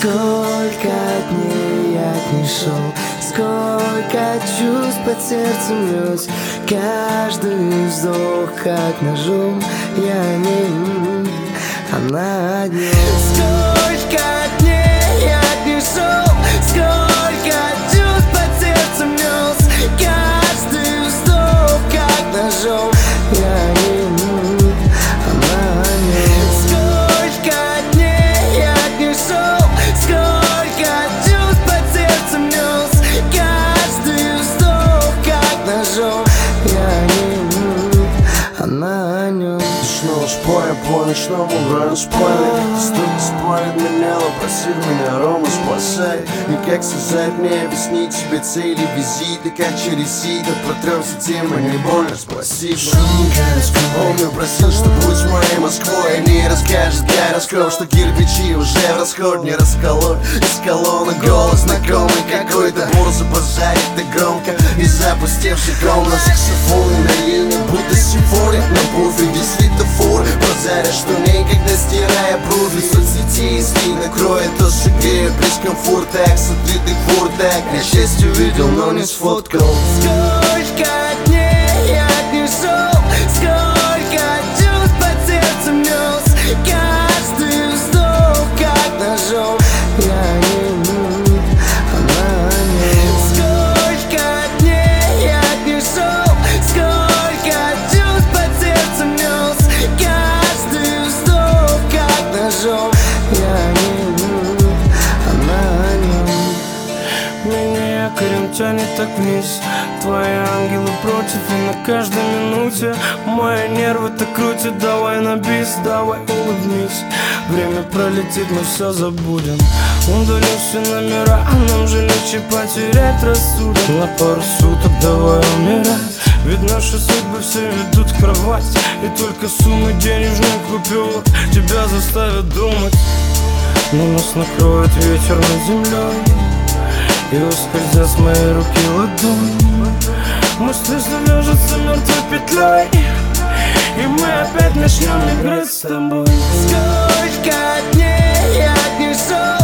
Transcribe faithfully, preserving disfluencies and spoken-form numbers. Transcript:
Сколько дней я к ней шел, сколько чувств под сердцем нес. Каждый вздох как ножом, я не... она одна. Сколько дней я к ней шел, сколько чувств под сердцем нес. Каждый вздох как ножом, я не... она одна. Сколько дней я к ней шел, сколько чувств под сердцем нес. Каждый вздох как ножом, я не... она нес. Снова шпоря по ночному городу спальник. Столько спорит меняла, просил меня Рома, спасай. И как сказать мне, объяснить тебе цели визиты, как через сито протрется тема, не больно, спасибо. Он меня просил, что будь моей Москвой, и не расскажет, я раскрою, что кирпичи уже в расход не расколоть. Из колонны голос знакомый какой-то, борзо базарит так громко из запустевшей комнаты. Саксофоны на линии, будто симфония, на буфере светофор базарят, что никогда стирая брови. В соцсети, если накроет, то согреет дискомфорт, так с открытых фортак. Я счастье видел, но не сфоткал. Сколько дней я к ней шел, сколько чувств под сердцем нес. Каждый вздох как ножом, я не... она не... Сколько дней я к ней шел, сколько чувств под сердцем нес. Каждый вздох как ножом, я не... она не... меня якорем тянет так вниз. Твои ангелы против, и на каждой минуте мои нервы так крутят. Давай на бис, давай улыбнись. Время пролетит, мы все забудем. Удалим все номера, а нам же легче потерять рассудок. На пару суток давай умирать, ведь наши судьбы все ведут в кровать. И только суммы денежных купюр тебя заставят думать. Но нас накроет ветер над землей, и ускользя с моей руки ладонь, мысли завяжутся мертвой петлей, и мы опять начнем играть с тобой. Сколько дней я к ней шел,